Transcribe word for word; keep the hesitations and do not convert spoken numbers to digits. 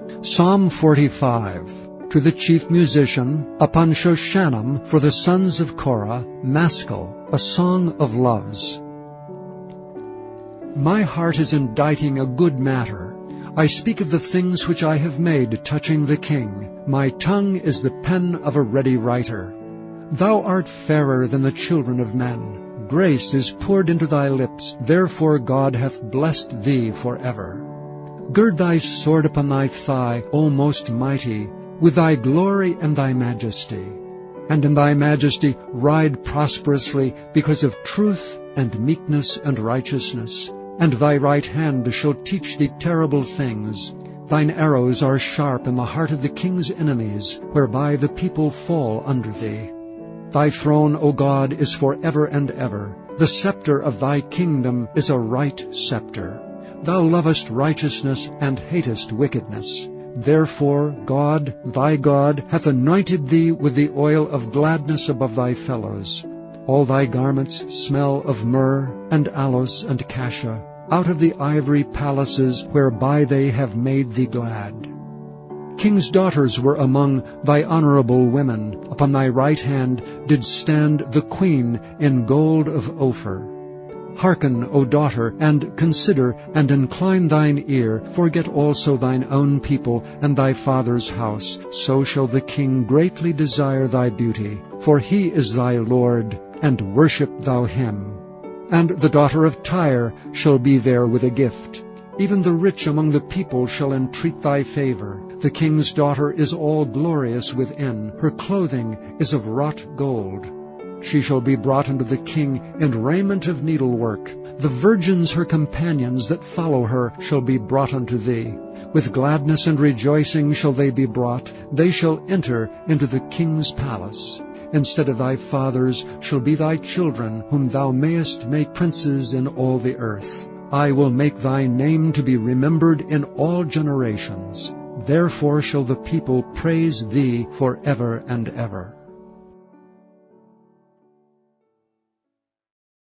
Psalm forty-five. To the chief musician, upon Shoshanim, for the sons of Korah, Maskil, a song of loves. My heart is inditing a good matter. I speak of the things which I have made touching the king. My tongue is the pen of a ready writer. Thou art fairer than the children of men. Grace is poured into thy lips, therefore God hath blessed thee forever. Gird thy sword upon thy thigh, O most mighty, with thy glory and thy majesty. And in thy majesty ride prosperously, because of truth and meekness and righteousness. And thy right hand shall teach thee terrible things. Thine arrows are sharp in the heart of the king's enemies, whereby the people fall under thee. Thy throne, O God, is for ever and ever. The scepter of thy kingdom is a right scepter. Thou lovest righteousness and hatest wickedness. Therefore God, thy God, hath anointed thee with the oil of gladness above thy fellows. All thy garments smell of myrrh, and aloes, and cassia, out of the ivory palaces whereby they have made thee glad. King's daughters were among thy honorable women. Upon thy right hand did stand the queen in gold of Ophir. Hearken, O daughter, and consider, and incline thine ear. Forget also thine own people and thy father's house. So shall the king greatly desire thy beauty. For he is thy Lord, and worship thou him. And the daughter of Tyre shall be there with a gift. Even the rich among the people shall entreat thy favor. The king's daughter is all glorious within. Her clothing is of wrought gold. She shall be brought unto the king in raiment of needlework. The virgins her companions that follow her shall be brought unto thee. With gladness and rejoicing shall they be brought. They shall enter into the king's palace. Instead of thy fathers shall be thy children, whom thou mayest make princes in all the earth. I will make thy name to be remembered in all generations. Therefore shall the people praise thee for ever and ever.